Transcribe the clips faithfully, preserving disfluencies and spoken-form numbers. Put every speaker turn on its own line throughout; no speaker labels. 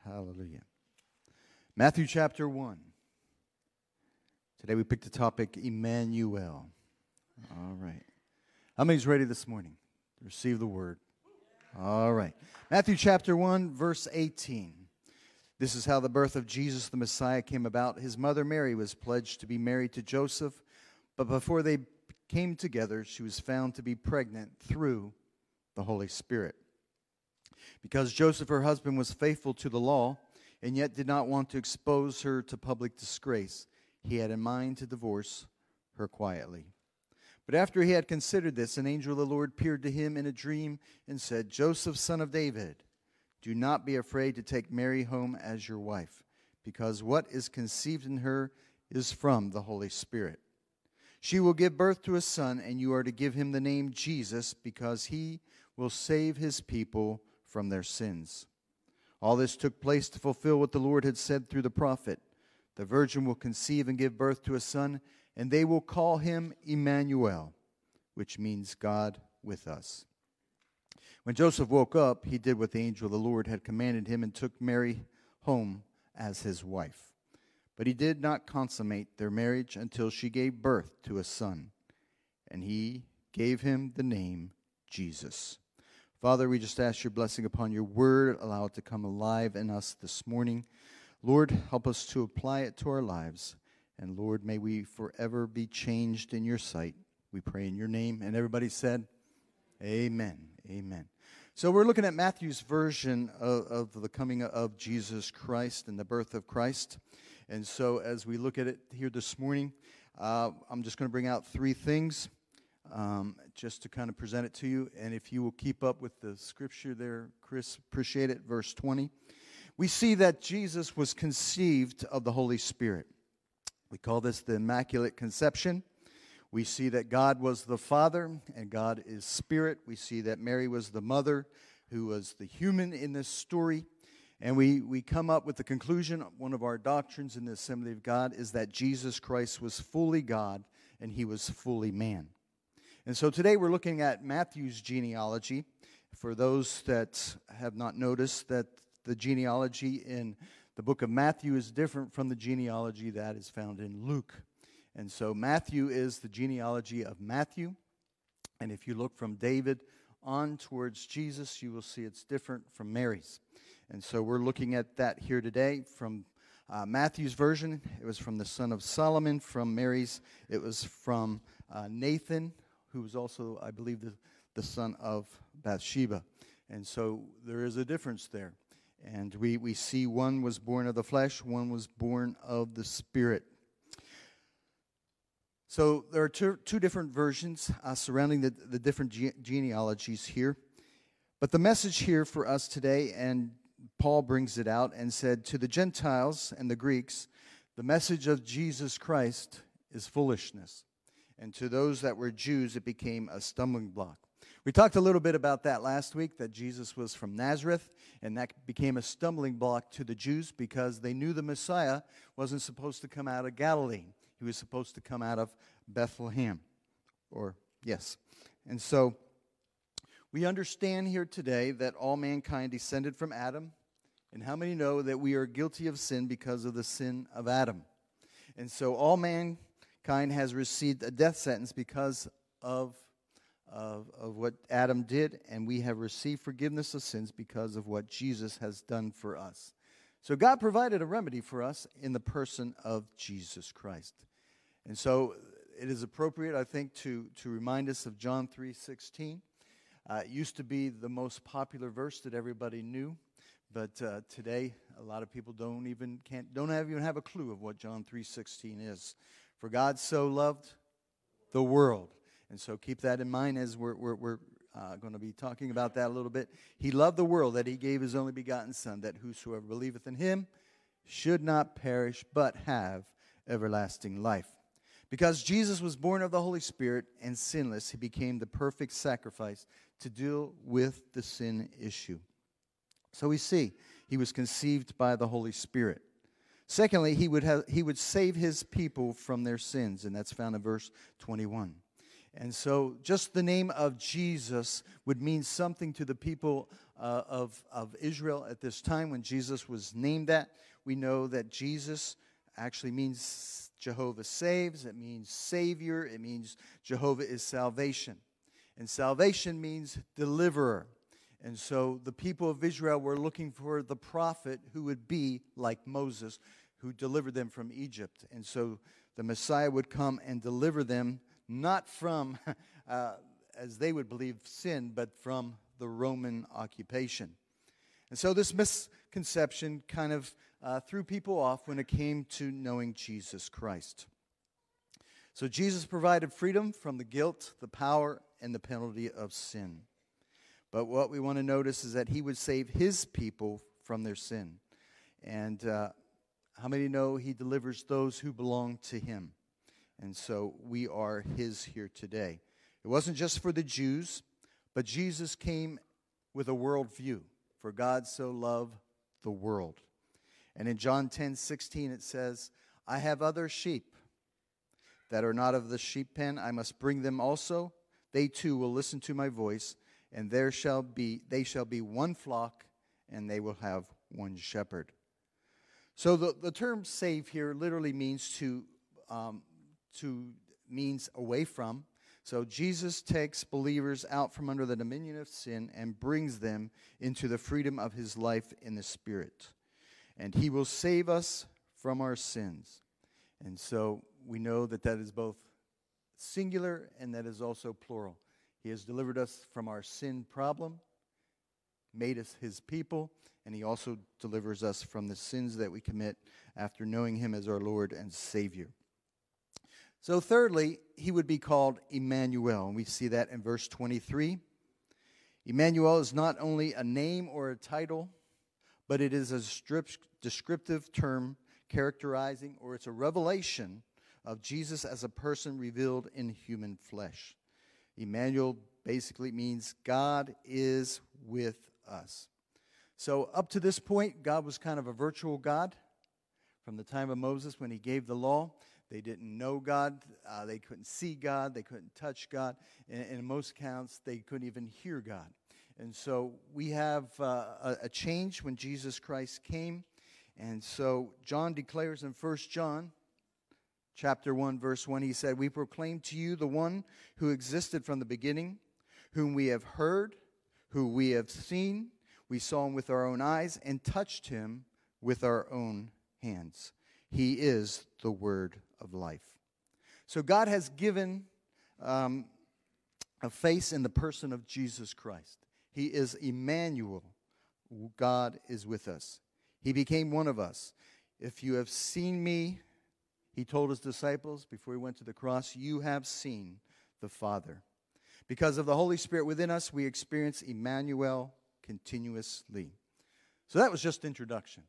Hallelujah. Matthew chapter one. Today we picked the topic, Emmanuel. All right. How many's ready this morning to receive the word? All right. Matthew chapter one, verse eighteen. This is how the birth of Jesus the Messiah came about. His mother Mary was pledged to be married to Joseph, but before they came together, she was found to be pregnant through the Holy Spirit. Because Joseph, her husband, was faithful to the law and yet did not want to expose her to public disgrace, he had in mind to divorce her quietly. But after he had considered this, an angel of the Lord appeared to him in a dream and said, Joseph, son of David, do not be afraid to take Mary home as your wife, because what is conceived in her is from the Holy Spirit. She will give birth to a son, and you are to give him the name Jesus, because he will save his people from their sins. All this took place to fulfill what the Lord had said through the prophet. The virgin will conceive and give birth to a son, and they will call him Emmanuel, which means God with us. When Joseph woke up, he did what the angel of the Lord had commanded him and took Mary home as his wife. But he did not consummate their marriage until she gave birth to a son, and he gave him the name Jesus. Father, we just ask your blessing upon your word. Allow it to come alive in us this morning. Lord, help us to apply it to our lives. And Lord, may we forever be changed in your sight. We pray in your name. And everybody said, amen. Amen. So we're looking at Matthew's version of, of the coming of Jesus Christ and the birth of Christ. And so as we look at it here this morning, uh, I'm just going to bring out three things. Um, just to kind of present it to you. And if you will keep up with the scripture there, Chris, appreciate it. Verse twenty. We see that Jesus was conceived of the Holy Spirit. We call this the Immaculate Conception. We see that God was the Father and God is Spirit. We see that Mary was the mother who was the human in this story. And we, we come up with the conclusion, one of our doctrines in the Assembly of God is that Jesus Christ was fully God and he was fully man. And so today we're looking at Matthew's genealogy. For those that have not noticed that the genealogy in the book of Matthew is different from the genealogy that is found in Luke. And so Matthew is the genealogy of Matthew. And if you look from David on towards Jesus, you will see it's different from Mary's. And so we're looking at that here today from uh, Matthew's version. It was from the son of Solomon. From Mary's, it was from uh, Nathan, who was also, I believe, the, the son of Bathsheba. And so there is a difference there. And we, we see one was born of the flesh, one was born of the Spirit. So there are two, two different versions uh, surrounding the, the different ge- genealogies here. But the message here for us today, and Paul brings it out and said, to the Gentiles and the Greeks, the message of Jesus Christ is foolishness. And to those that were Jews, it became a stumbling block. We talked a little bit about that last week, that Jesus was from Nazareth, and that became a stumbling block to the Jews because they knew the Messiah wasn't supposed to come out of Galilee. He was supposed to come out of Bethlehem. Or, yes. And so, we understand here today that all mankind descended from Adam. And how many know that we are guilty of sin because of the sin of Adam? And so, all mankind Kind has received a death sentence because of, of, of what Adam did, and we have received forgiveness of sins because of what Jesus has done for us. So God provided a remedy for us in the person of Jesus Christ. And so it is appropriate, I think, to, to remind us of John three sixteen. Uh, it used to be the most popular verse that everybody knew, but uh, today a lot of people don't even can't don't have, even have a clue of what John three sixteen is. For God so loved the world. And so keep that in mind as we're, we're, we're uh, going to be talking about that a little bit. He loved the world that he gave his only begotten Son, that whosoever believeth in him should not perish, but have everlasting life. Because Jesus was born of the Holy Spirit and sinless, he became the perfect sacrifice to deal with the sin issue. So we see he was conceived by the Holy Spirit. Secondly, he would have, he would save his people from their sins, and that's found in verse twenty-one. And so just the name of Jesus would mean something to the people uh, of, of Israel at this time when Jesus was named that. We know that Jesus actually means Jehovah saves. It means Savior. It means Jehovah is salvation. And salvation means deliverer. And so the people of Israel were looking for the prophet who would be like Moses, who delivered them from Egypt. And so the Messiah would come and deliver them, not from, uh, as they would believe, sin, but from the Roman occupation. And so this misconception kind of uh, threw people off when it came to knowing Jesus Christ. So Jesus provided freedom from the guilt, the power, and the penalty of sin. But what we want to notice is that he would save his people from their sin. And uh, how many know he delivers those who belong to him? And so we are his here today. It wasn't just for the Jews, but Jesus came with a worldview. For God so loved the world. And in John ten sixteen it says, I have other sheep that are not of the sheep pen. I must bring them also. They too will listen to my voice, and there shall be they shall be one flock, and they will have one shepherd. So the, the term save here literally means to um, to means away from. So Jesus takes believers out from under the dominion of sin and brings them into the freedom of his life in the Spirit. And he will save us from our sins. And so we know that that is both singular and that is also plural. He has delivered us from our sin problem, made us his people, and he also delivers us from the sins that we commit after knowing him as our Lord and Savior. So thirdly, he would be called Emmanuel, and we see that in verse twenty-three. Emmanuel is not only a name or a title, but it is a descriptive term characterizing, or it's a revelation of Jesus as a person revealed in human flesh. Emmanuel basically means God is with us. So up to this point, God was kind of a virtual God. From the time of Moses when he gave the law, they didn't know God, uh, they couldn't see God, they couldn't touch God, and, and in most accounts, they couldn't even hear God. And so we have uh, a, a change when Jesus Christ came. And so John declares in First John chapter one, verse one, he said, we proclaim to you the one who existed from the beginning, whom we have heard, who we have seen, we saw him with our own eyes, and touched him with our own hands. He is the word of life. So God has given um, a face in the person of Jesus Christ. He is Emmanuel. God is with us. He became one of us. If you have seen me, he told his disciples before he went to the cross, you have seen the Father. Because of the Holy Spirit within us, we experience Emmanuel continuously. So that was just introduction.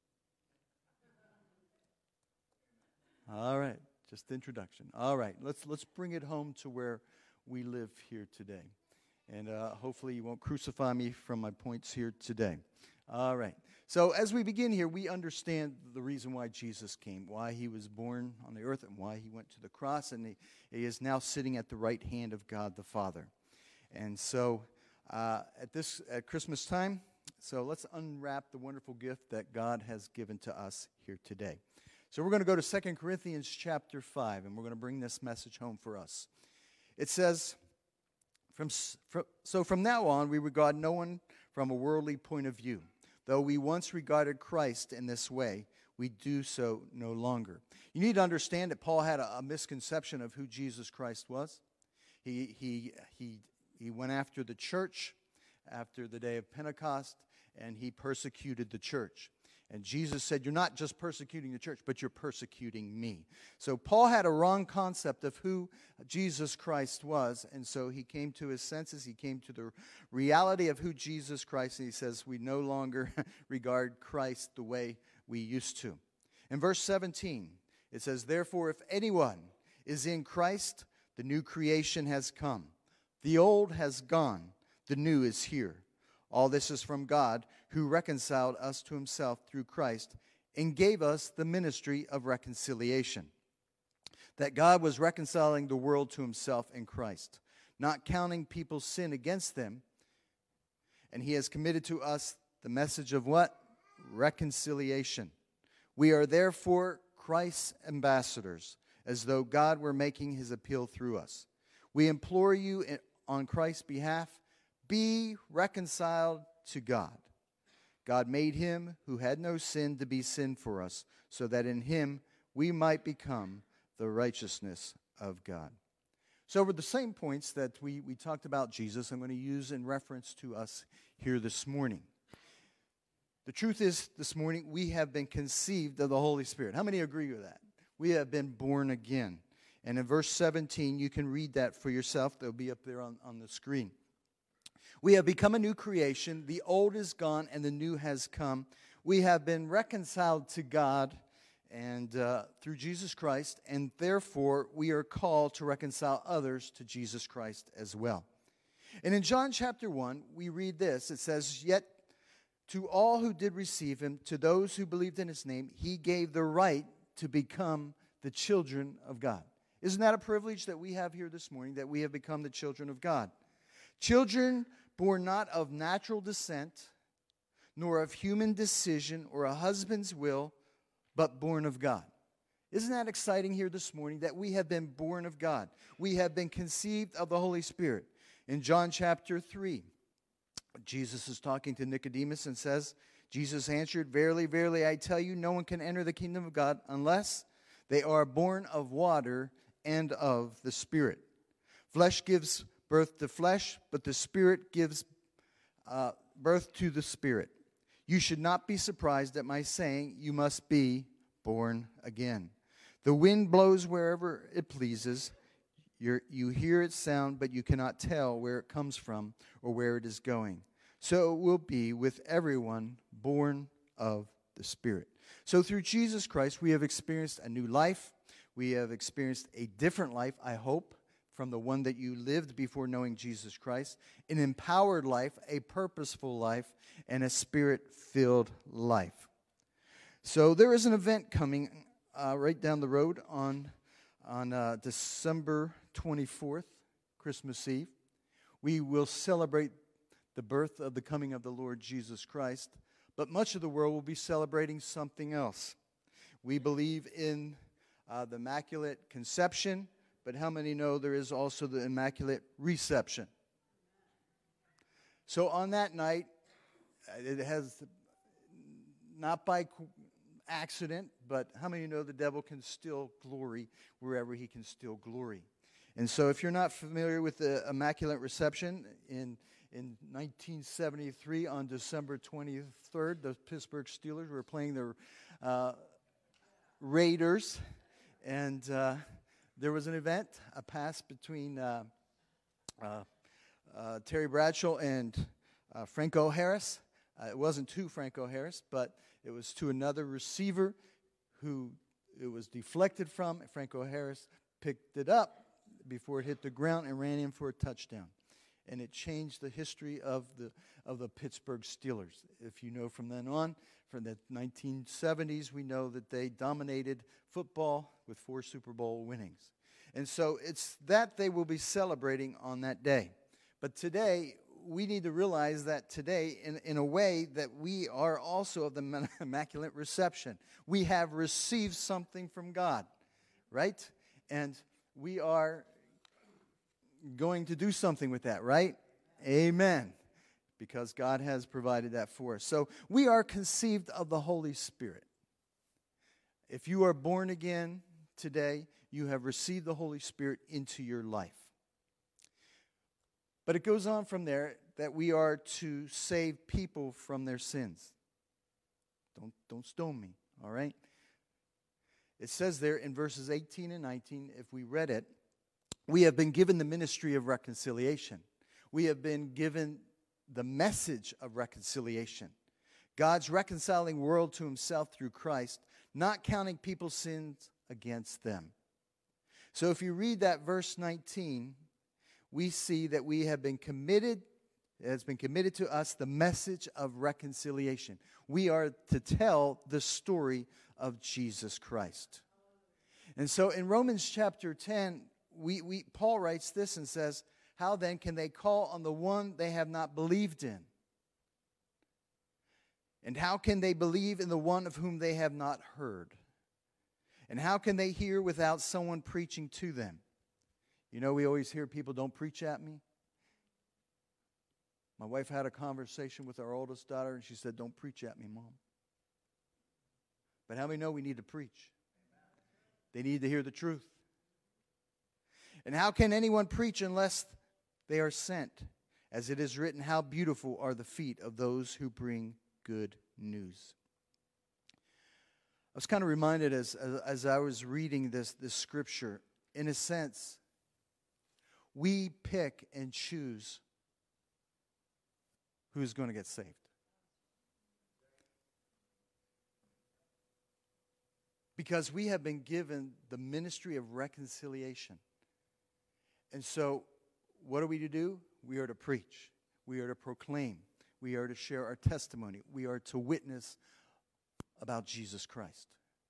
All right, just introduction. All right, let's let's bring it home to where we live here today. And uh, hopefully you won't crucify me from my points here today. All right, so as we begin here, we understand the reason why Jesus came, why he was born on the earth, and why he went to the cross, and he, he is now sitting at the right hand of God the Father. And so uh, at this at Christmas time, so let's unwrap the wonderful gift that God has given to us here today. So we're going to go to Second Corinthians chapter five, and we're going to bring this message home for us. It says, from, from, so from now on, we regard no one from a worldly point of view. Though we once regarded Christ in this way, we do so no longer. You need to understand that Paul had a, a misconception of who Jesus Christ was. He, he, he, he went after the church after the day of Pentecost, and he persecuted the church. And Jesus said, you're not just persecuting the church, but you're persecuting me. So Paul had a wrong concept of who Jesus Christ was. And so he came to his senses. He came to the reality of who Jesus Christ is. And he says, we no longer regard Christ the way we used to. In verse seventeen, it says, therefore, if anyone is in Christ, the new creation has come. The old has gone. The new is here. All this is from God, who reconciled us to himself through Christ and gave us the ministry of reconciliation. that God was reconciling the world to himself in Christ, not counting people's sin against them. And he has committed to us the message of what? Reconciliation. We are therefore Christ's ambassadors, as though God were making his appeal through us. We implore you on Christ's behalf, be reconciled to God. God made him who had no sin to be sin for us, so that in him we might become the righteousness of God. So over the same points that we, we talked about Jesus, I'm going to use in reference to us here this morning. The truth is, this morning, we have been conceived of the Holy Spirit. How many agree with that? We have been born again. And in verse seventeen, you can read that for yourself. They'll be up there on, on the screen. We have become a new creation. The old is gone and the new has come. We have been reconciled to God and uh, through Jesus Christ, and therefore we are called to reconcile others to Jesus Christ as well. And in John chapter one, we read this. It says, "Yet to all who did receive him, to those who believed in his name, he gave the right to become the children of God." Isn't that a privilege that we have here this morning, that we have become the children of God? Children born not of natural descent, nor of human decision or a husband's will, but born of God. Isn't that exciting here this morning, that we have been born of God? We have been conceived of the Holy Spirit. In John chapter three, Jesus is talking to Nicodemus and says, Jesus answered, "Verily, verily, I tell you, no one can enter the kingdom of God unless they are born of water and of the Spirit. Flesh gives birth to flesh, but the Spirit gives uh, birth to the Spirit. You should not be surprised at my saying, you must be born again. The wind blows wherever it pleases. You're, you hear its sound, but you cannot tell where it comes from or where it is going. So it will be with everyone born of the Spirit." So through Jesus Christ, we have experienced a new life. We have experienced a different life, I hope, from the one that you lived before knowing Jesus Christ. An empowered life, a purposeful life, and a Spirit-filled life. So there is an event coming uh, right down the road on, on uh, December twenty-fourth, Christmas Eve. We will celebrate the birth of the coming of the Lord Jesus Christ, but much of the world will be celebrating something else. We believe in uh, the Immaculate Conception, but how many know there is also the Immaculate Reception? So on that night, it has, not by accident, but how many know the devil can steal glory wherever he can steal glory? And so if you're not familiar with the Immaculate Reception, in in nineteen seventy-three, on December twenty-third, the Pittsburgh Steelers were playing the uh, Raiders, and uh, there was an event, a pass between uh, uh, uh, Terry Bradshaw and uh, Franco Harris. Uh, it wasn't to Franco Harris, but it was to another receiver who it was deflected from. Franco Harris picked it up before it hit the ground and ran in for a touchdown. And it changed the history of the of the Pittsburgh Steelers. If you know from then on, from the nineteen seventies, we know that they dominated football with four Super Bowl winnings. And so it's that they will be celebrating on that day. But today, we need to realize that today, in, in a way, that we are also of the Immaculate Reception. We have received something from God, right? And we are going to do something with that, right? Amen. Because God has provided that for us. So we are conceived of the Holy Spirit. If you are born again today, you have received the Holy Spirit into your life. But it goes on from there that we are to save people from their sins. Don't, don't stone me, all right? It says there in verses eighteen and nineteen, if we read it, we have been given the ministry of reconciliation. We have been given the message of reconciliation. God's reconciling world to himself through Christ, not counting people's sins against them. So if you read that verse nineteen, we see that we have been committed, it has been committed to us the message of reconciliation. We are to tell the story of Jesus Christ. And so in Romans chapter ten, we, we Paul writes this and says, how then can they call on the one they have not believed in? And how can they believe in the one of whom they have not heard? And how can they hear without someone preaching to them? You know, we always hear people, don't preach at me. My wife had a conversation with our oldest daughter, and she said, don't preach at me, Mom. But how many know we need to preach? They need to hear the truth. And how can anyone preach unless they are sent? As it is written, how beautiful are the feet of those who bring good news. I was kind of reminded as, as, as I was reading this, this scripture, in a sense, we pick and choose who's going to get saved. Because we have been given the ministry of reconciliation. And so, what are we to do? We are to preach. We are to proclaim. We are to share our testimony. We are to witness about Jesus Christ.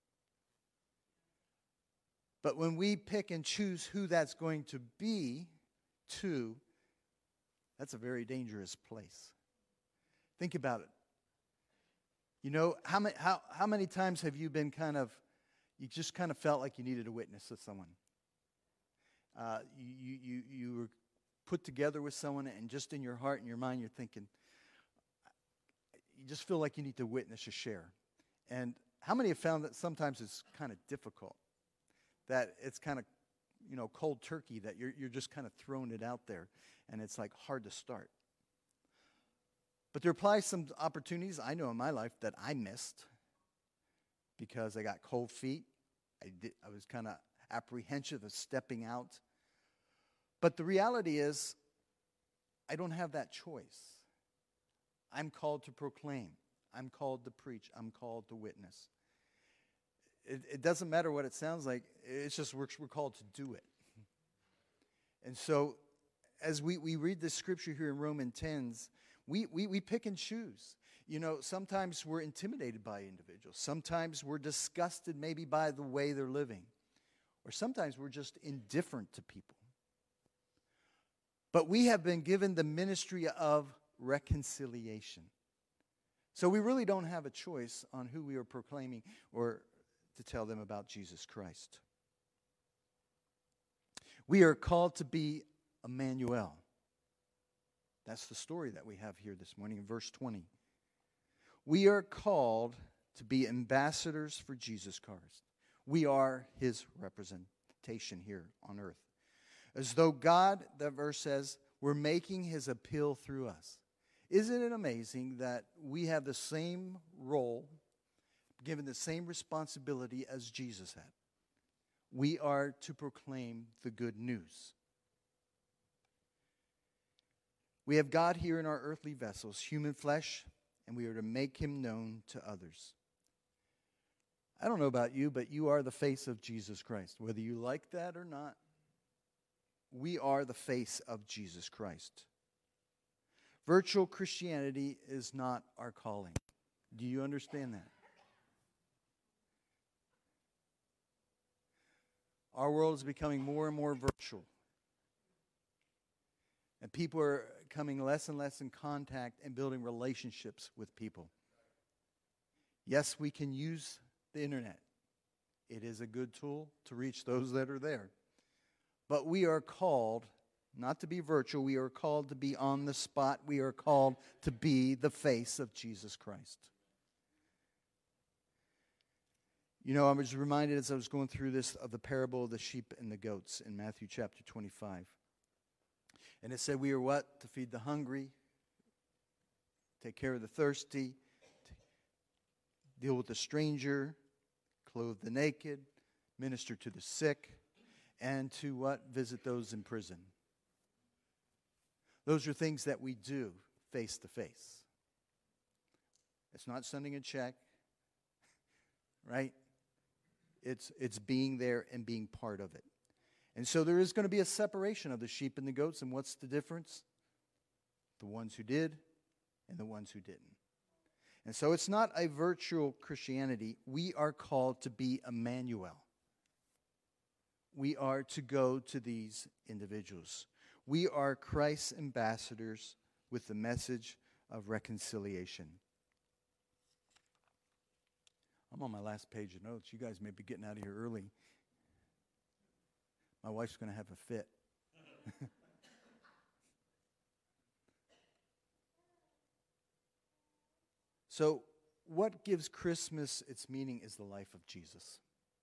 But when we pick and choose who that's going to be to, that's a very dangerous place. Think about it. You know, how many, how, how many times have you been kind of, you just kind of felt like you needed a witness to someone? Uh, you, you, you were put together with someone, and just in your heart and your mind, you're thinking, you just feel like you need to witness or share. And how many have found that sometimes it's kind of difficult? That it's kind of, you know, cold turkey, that you're, you're just kind of throwing it out there, and it's like hard to start. But there are probably some opportunities I know in my life that I missed because I got cold feet. I, did, I was kind of apprehensive of stepping out. But the reality is, I don't have that choice. I'm called to proclaim. I'm called to preach. I'm called to witness. It, it doesn't matter what it sounds like. It's just we're, we're called to do it. And so, as we, we read this scripture here in Romans ten, we, we, we pick and choose. You know, sometimes we're intimidated by individuals. Sometimes we're disgusted maybe by the way they're living. Or sometimes we're just indifferent to people. But we have been given the ministry of reconciliation. So we really don't have a choice on who we are proclaiming or to tell them about Jesus Christ. We are called to be Emmanuel. That's the story that we have here this morning in verse twenty. We are called to be ambassadors for Jesus Christ. We are his representation here on earth. As though God, that verse says, were making his appeal through us. Isn't it amazing that we have the same role, given the same responsibility as Jesus had? We are to proclaim the good news. We have God here in our earthly vessels, human flesh, and we are to make him known to others. I don't know about you, but you are the face of Jesus Christ. Whether you like that or not, we are the face of Jesus Christ. Virtual Christianity is not our calling. Do you understand that? Our world is becoming more and more virtual. And people are coming less and less in contact and building relationships with people. Yes, we can use the internet. It is a good tool to reach those that are there. But we are called not to be virtual. We are called to be on the spot. We are called to be the face of Jesus Christ. You know, I was reminded as I was going through this of the parable of the sheep and the goats in Matthew chapter twenty-five. And it said we are what? To feed the hungry, take care of the thirsty, deal with the stranger, clothe the naked, minister to the sick, and to what? Visit those in prison. Those are things that we do face to face. It's not sending a check, right? It's, it's being there and being part of it. And so there is going to be a separation of the sheep and the goats. And what's the difference? The ones who did and the ones who didn't. And so it's not a virtual Christianity. We are called to be Emmanuel. we are to go to these individuals. We are Christ's ambassadors with the message of reconciliation. I'm on my last page of notes. You guys may be getting out of here early. My wife's going to have a fit. So, what gives Christmas its meaning is the life of Jesus.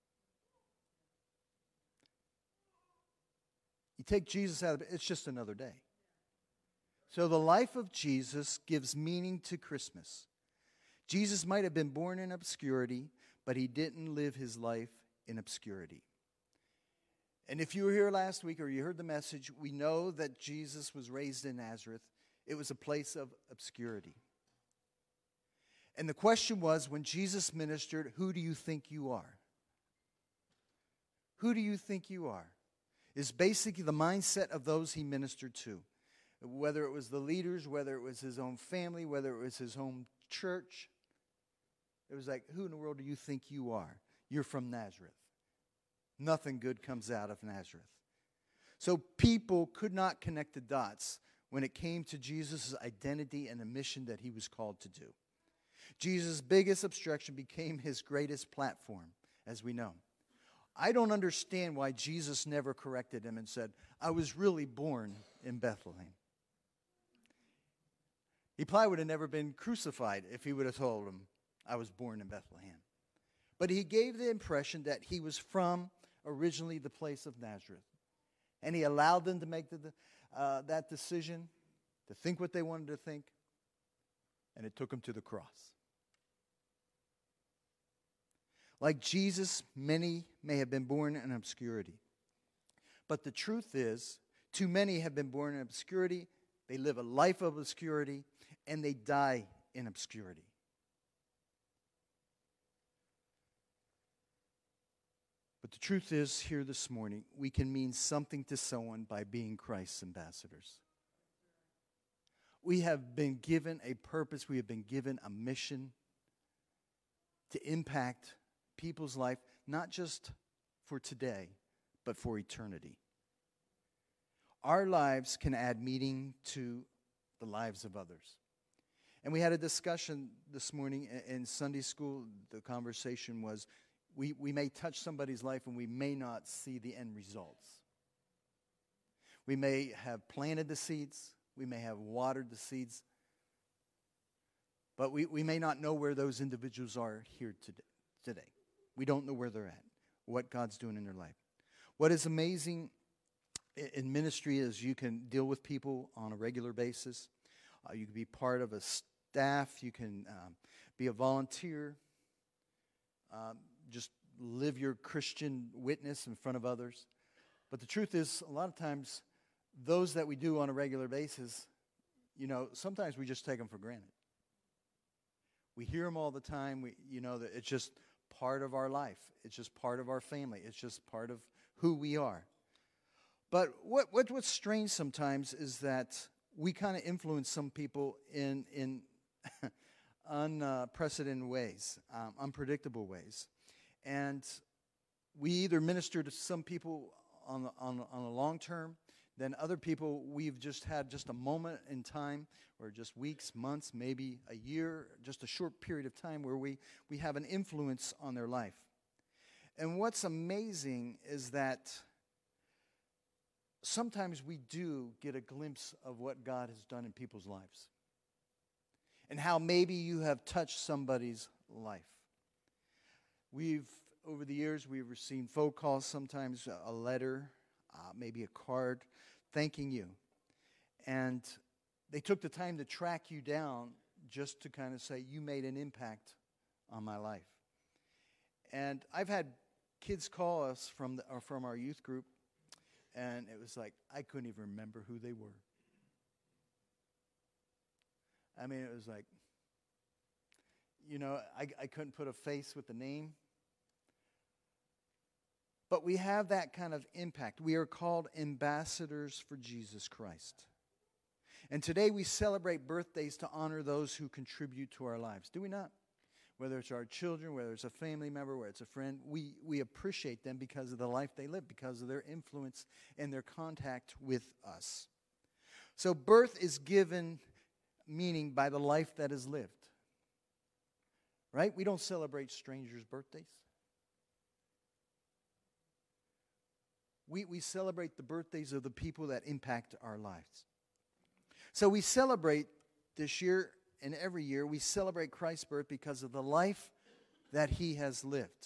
You take Jesus out of it, it's just another day. So the life of Jesus gives meaning to Christmas. Jesus might have been born in obscurity, but he didn't live his life in obscurity. And if you were here last week or you heard the message, we know that Jesus was raised in Nazareth. It was a place of obscurity. And the question was, when Jesus ministered, who do you think you are? Who do you think you are? Is basically the mindset of those he ministered to. Whether it was the leaders, whether it was his own family, whether it was his home church. It was like, who in the world do you think you are? You're from Nazareth. Nothing good comes out of Nazareth. So people could not connect the dots when it came to Jesus' identity and the mission that he was called to do. Jesus' biggest obstruction became his greatest platform, as we know. I don't understand why Jesus never corrected him and said, I was really born in Bethlehem. He probably would have never been crucified if he would have told him, I was born in Bethlehem. But he gave the impression that he was from originally the place of Nazareth. And he allowed them to make the, uh, that decision, to think what they wanted to think. And it took them to the cross. Like Jesus, many may have been born in obscurity. But the truth is, too many have been born in obscurity. They live a life of obscurity, and they die in obscurity. But the truth is, here this morning, we can mean something to someone by being Christ's ambassadors. We have been given a purpose. We have been given a mission to impact people's life, not just for today, but for eternity. Our lives can add meaning to the lives of others. And we had a discussion this morning in Sunday school. The conversation was, we, we may touch somebody's life and we may not see the end results. We may have planted the seeds. We may have watered the seeds. But we, we may not know where those individuals are here today. today. We don't know where they're at, what God's doing in their life. What is amazing in ministry is you can deal with people on a regular basis. Uh, you can be part of a staff. You can um, be a volunteer. Um, just live your Christian witness in front of others. But the truth is, a lot of times, those that we do on a regular basis, you know, sometimes we just take them for granted. We hear them all the time. We, you know, that it's just part of our life. It's just part of our family. It's just part of who we are. But what, what what's strange sometimes is that we kind of influence some people in in unprecedented ways, um, unpredictable ways, and we either minister to some people on the, on on a long term, then other people we've just had just a moment in time, or just weeks, months, maybe a year, just a short period of time where we we have an influence on their life. And what's amazing is that sometimes we do get a glimpse of what God has done in people's lives and how maybe you have touched somebody's life. We've, over the years, we've received phone calls, sometimes a letter, uh, maybe a card, thanking you. And they took the time to track you down just to kind of say, you made an impact on my life. And I've had kids call us from the, or from our youth group, and it was like, I couldn't even remember who they were. I mean, it was like, you know, I, I couldn't put a face with the name. But we have that kind of impact. We are called ambassadors for Jesus Christ. And today we celebrate birthdays to honor those who contribute to our lives. Do we not? whether it's our children, whether it's a family member, whether it's a friend, we, we appreciate them because of the life they live, because of their influence and their contact with us. So birth is given meaning by the life that is lived. Right? We don't celebrate strangers' birthdays. We, we celebrate the birthdays of the people that impact our lives. So we celebrate this year and every year, we celebrate Christ's birth because of the life that he has lived.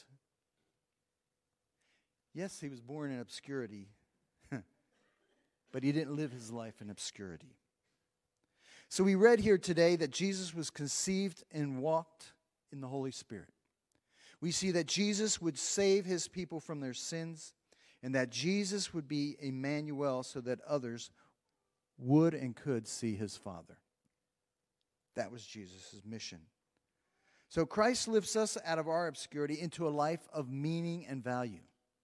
Yes, he was born in obscurity, but he didn't live his life in obscurity. So we read here today that Jesus was conceived and walked in the Holy Spirit. We see that Jesus would save his people from their sins, and that Jesus would be Emmanuel so that others would and could see his Father. That was Jesus' mission. So Christ lifts us out of our obscurity into a life of meaning and value.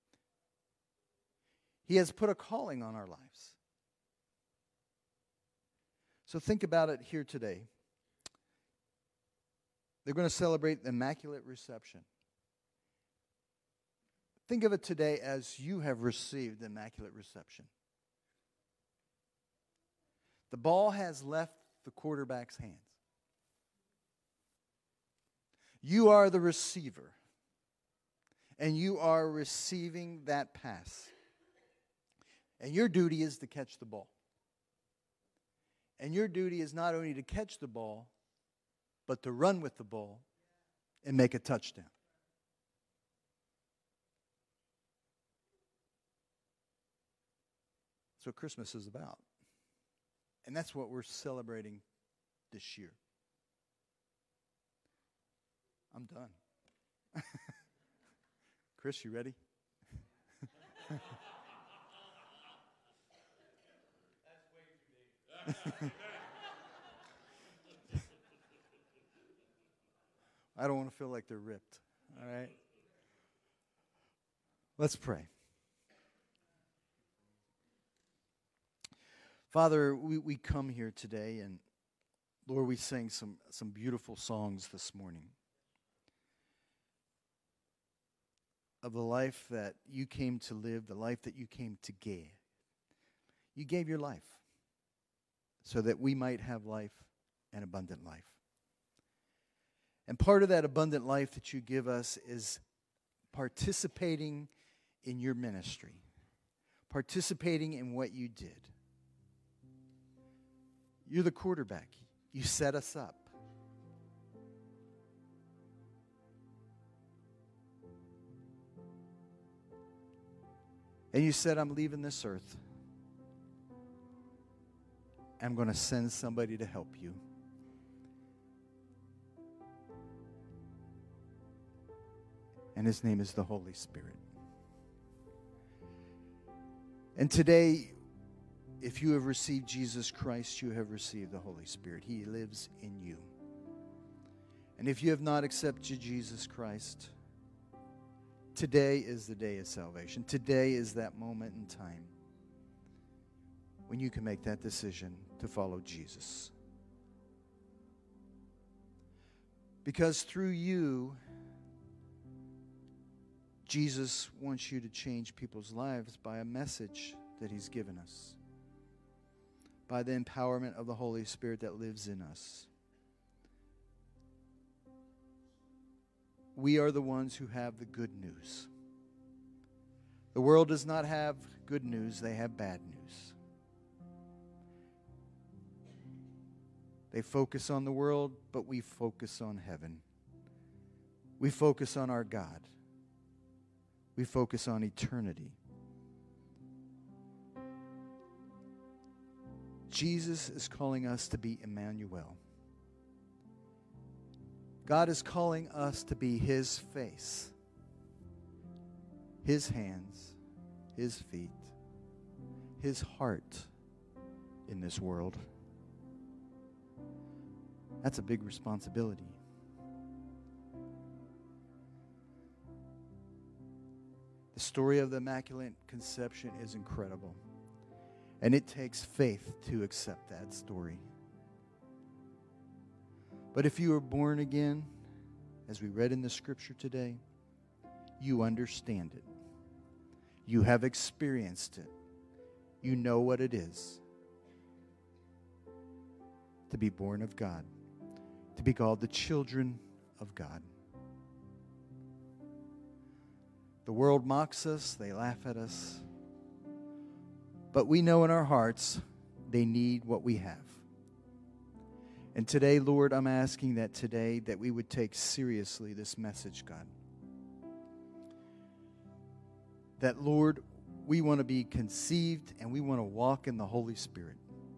He has put a calling on our lives. So think about it here today. They're going to celebrate the Immaculate Reception. Think of it today as you have received the Immaculate Reception. The ball has left the quarterback's hands. You are the receiver, and you are receiving that pass. And your duty is to catch the ball. And your duty is not only to catch the ball, but to run with the ball and make a touchdown. That's what Christmas is about. And that's what we're celebrating this year. I'm done. Chris, you ready? I don't want to feel like they're ripped. All right? Let's pray. Father, we, we come here today, and Lord, we sang some, some beautiful songs this morning of the life that you came to live, the life that you came to give. You gave your life so that we might have life, and abundant life. And part of that abundant life that you give us is participating in your ministry, participating in what you did. You're the quarterback. You set us up. And you said, I'm leaving this earth. I'm going to send somebody to help you. And his name is the Holy Spirit. And today, if you have received Jesus Christ, you have received the Holy Spirit. He lives in you. And if you have not accepted Jesus Christ, today is the day of salvation. Today is that moment in time when you can make that decision to follow Jesus. Because through you, Jesus wants you to change people's lives by a message that he's given us, by the empowerment of the Holy Spirit that lives in us. We are the ones who have the good news. The world does not have good news, they have bad news. They focus on the world, but we focus on heaven. We focus on our God. We focus on eternity. Jesus is calling us to be Emmanuel. God is calling us to be his face, his hands, his feet, his heart in this world. That's a big responsibility. The story of the Immaculate Conception is incredible. And it takes faith to accept that story. But if you are born again, as we read in the scripture today, you understand it. You have experienced it. You know what it is to be born of God, to be called the children of God. The world mocks us, they laugh at us, but we know in our hearts they need what we have. And today, Lord, I'm asking that today that we would take seriously this message, God. That, Lord, we want to be conceived and we want to walk in the Holy Spirit.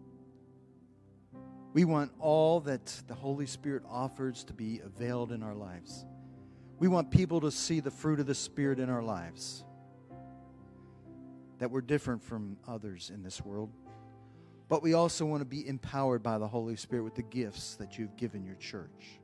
We want all that the Holy Spirit offers to be availed in our lives. We want people to see the fruit of the Spirit in our lives. That we're different from others in this world. But we also want to be empowered by the Holy Spirit with the gifts that you've given your church.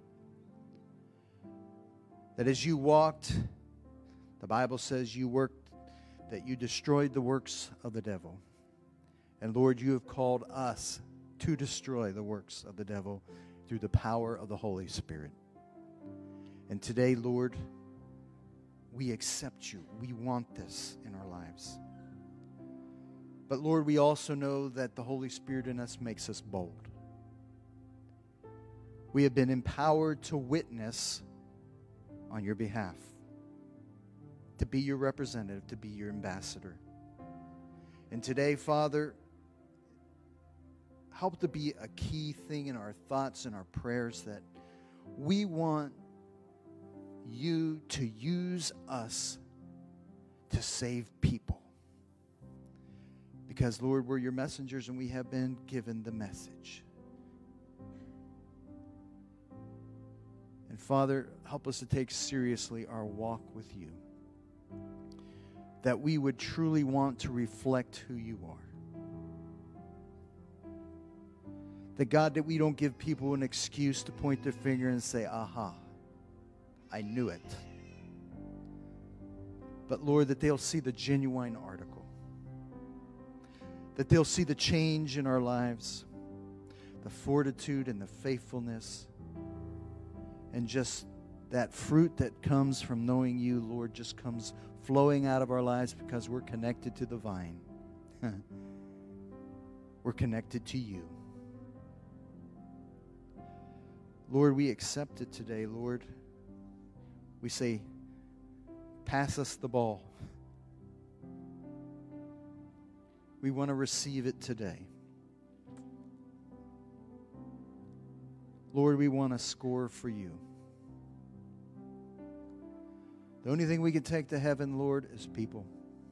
That as you walked, the Bible says you worked, that you destroyed the works of the devil. And Lord, you have called us to destroy the works of the devil through the power of the Holy Spirit. And today, Lord, we accept you. We want this in our lives. But Lord, we also know that the Holy Spirit in us makes us bold. We have been empowered to witness on your behalf, to be your representative, to be your ambassador. And today, Father, help to be a key thing in our thoughts and our prayers that we want you to use us to save people. Because, Lord, we're your messengers and we have been given the message. And, Father, help us to take seriously our walk with you. That we would truly want to reflect who you are. That, God, that we don't give people an excuse to point their finger and say, aha, I knew it. But, Lord, that they'll see the genuine article. That they'll see the change in our lives, the fortitude and the faithfulness, and just that fruit that comes from knowing you, Lord, just comes flowing out of our lives because we're connected to the vine. We're connected to you. Lord, we accept it today, Lord. We say, pass us the ball. We want to receive it today. Lord, we want to score for you. The only thing we can take to heaven, Lord, is people.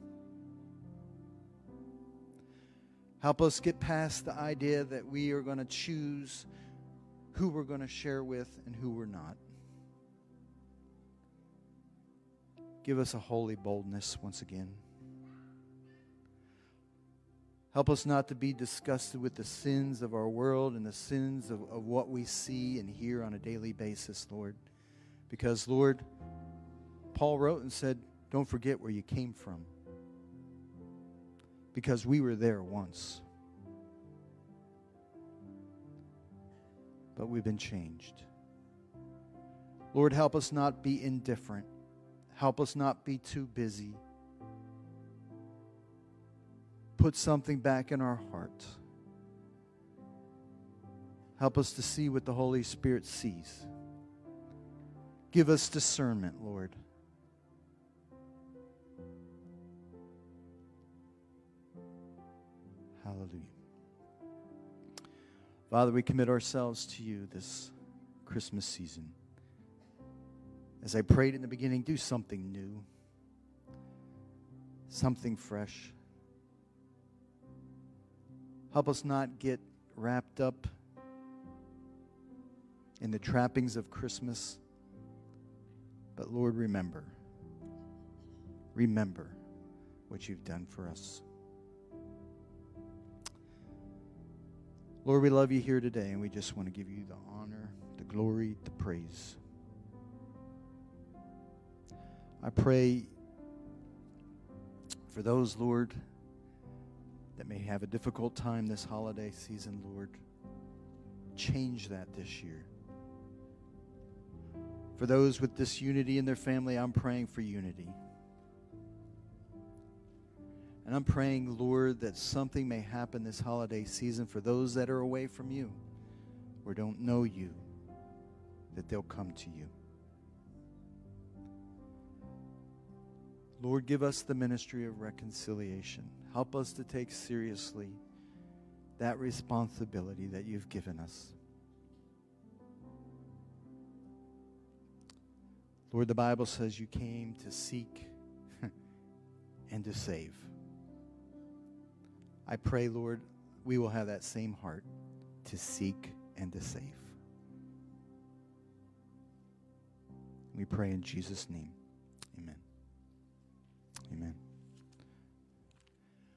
Help us get past the idea that we are going to choose who we're going to share with and who we're not. Give us a holy boldness once again. Help us not to be disgusted with the sins of our world and the sins of, of what we see and hear on a daily basis, Lord. Because, Lord, Paul wrote and said, don't forget where you came from. Because we were there once. But we've been changed. Lord, help us not be indifferent. Help us not be too busy. Put something back in our heart. Help us to see what the Holy Spirit sees. Give us discernment, Lord. Hallelujah. Father, we commit ourselves to you this Christmas season. As I prayed in the beginning, do something new, something fresh. Help us not get wrapped up in the trappings of Christmas. But Lord, remember, remember what you've done for us. Lord, we love you here today, and we just want to give you the honor, the glory, the praise. I pray for those, Lord, that may have a difficult time this holiday season, Lord. Change that this year. For those with disunity in their family, I'm praying for unity. And I'm praying, Lord, that something may happen this holiday season for those that are away from you or don't know you, that they'll come to you. Lord, give us the ministry of reconciliation. Help us to take seriously that responsibility that you've given us. Lord, the Bible says you came to seek and to save. I pray, Lord, we will have that same heart to seek and to save. We pray in Jesus' name. Amen. Amen.